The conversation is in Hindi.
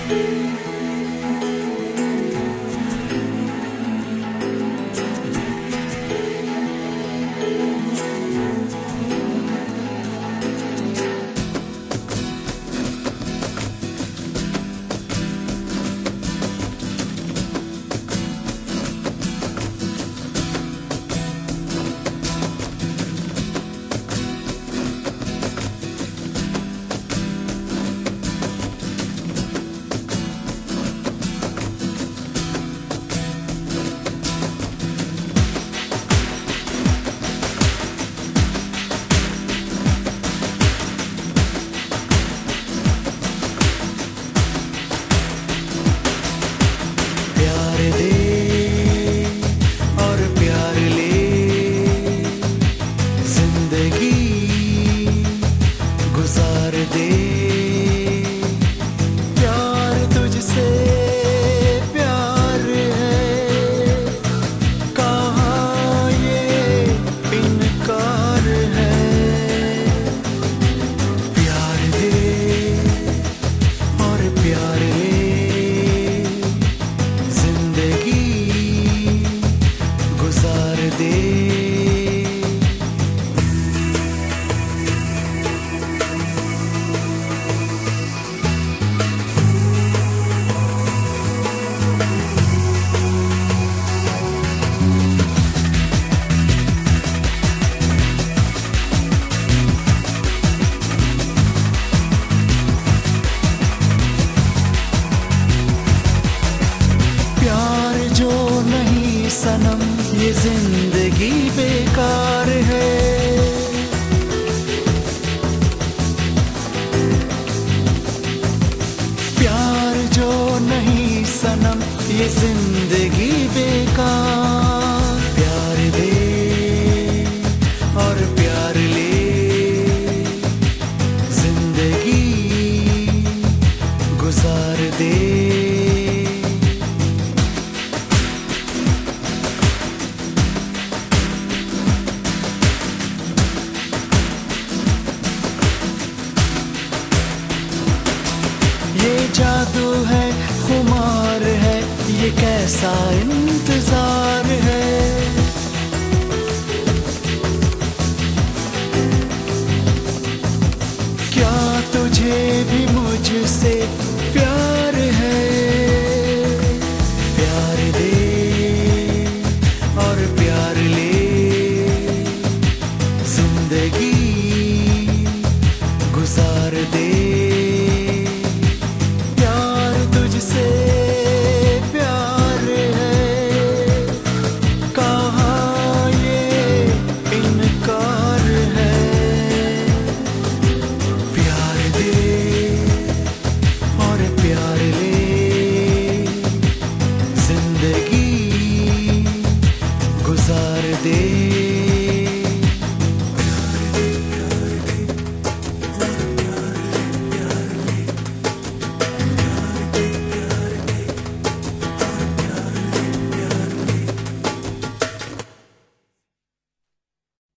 सनम ये जिंदगी बेकार है। प्यार जो नहीं सनम ये जिंदगी बेकार। प्यार दे और प्यार ले, जिंदगी गुजार दे। ये जादू है, खुमार है, ये कैसा इंतजार है। क्या तुझे भी मुझसे प्यार है? प्यार दे और प्यार ले, जिंदगी गुजार दे।